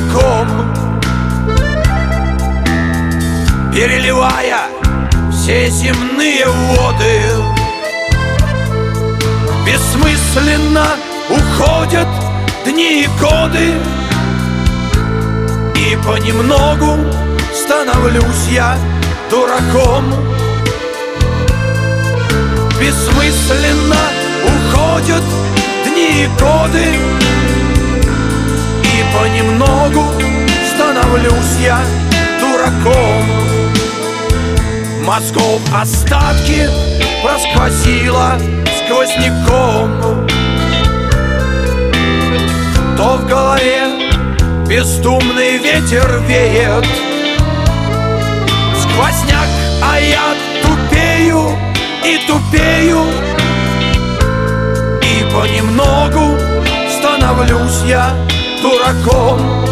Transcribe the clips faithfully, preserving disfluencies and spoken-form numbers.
дураком, переливая все земные воды. Бессмысленно уходят дни и годы, и понемногу становлюсь я дураком. Бессмысленно уходят дни и годы, и понемногу становлюсь я дураком. Мозгов остатки просквозило сквозняком. То в голове бездумный ветер веет, сквозняк, а я тупею и тупею, и понемногу становлюсь я дураком.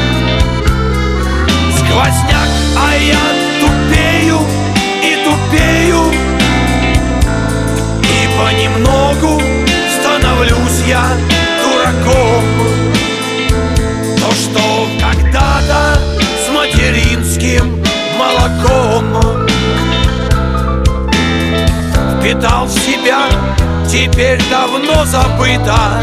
Сквозняк, а я тупею и тупею, и понемногу становлюсь я дураком. То, что когда-то с материнским молоком впитал в себя, теперь давно забыто.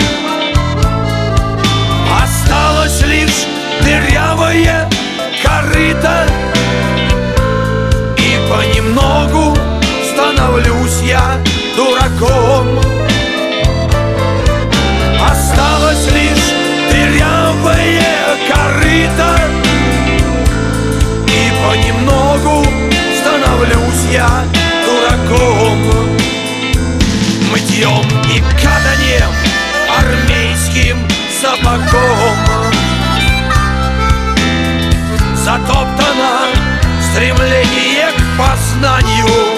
Осталось лишь дырявое корыто, и понемногу становлюсь я дураком. Осталось лишь дырявое корыто, и понемногу становлюсь я дураком. Мытьем и катаньем армейским сапогом затоптано стремление к познанию.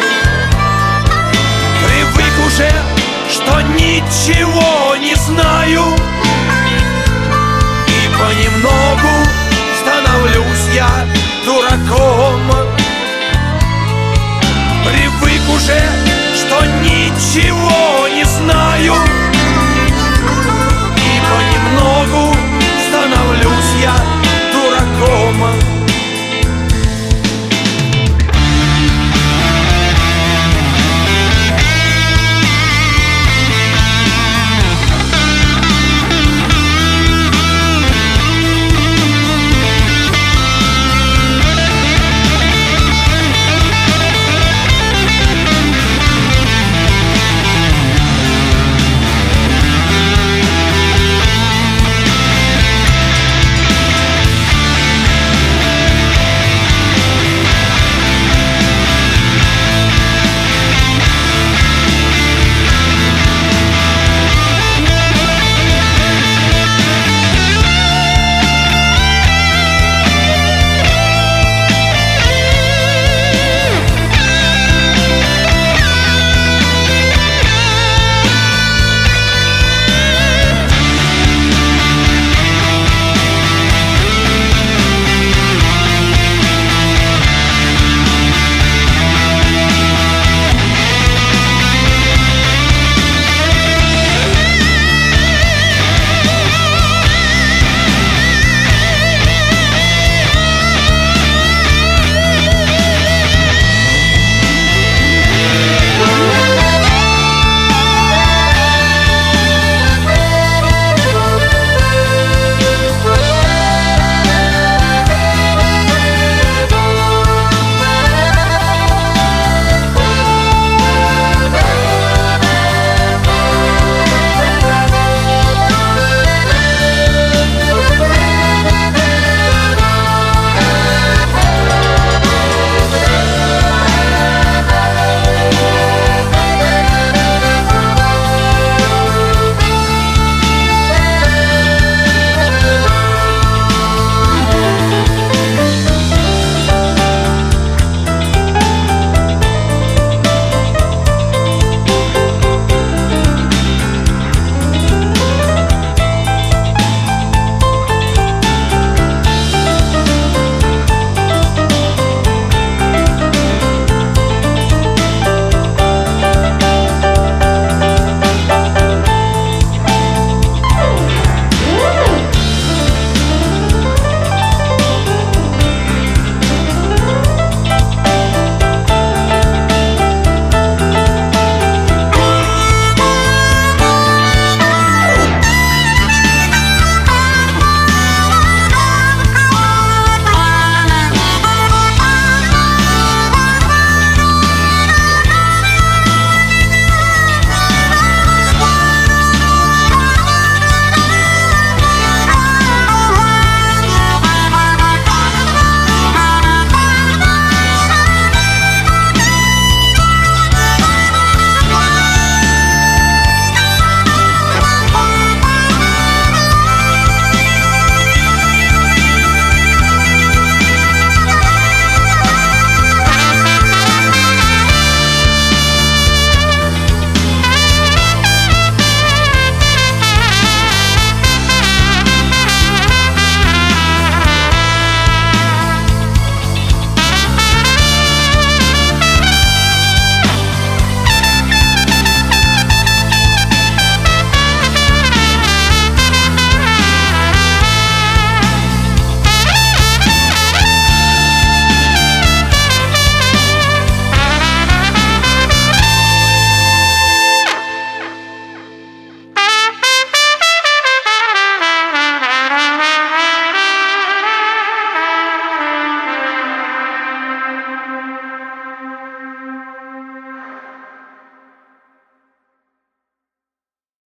Привык уже, что ничего не знаю, и понемногу становлюсь я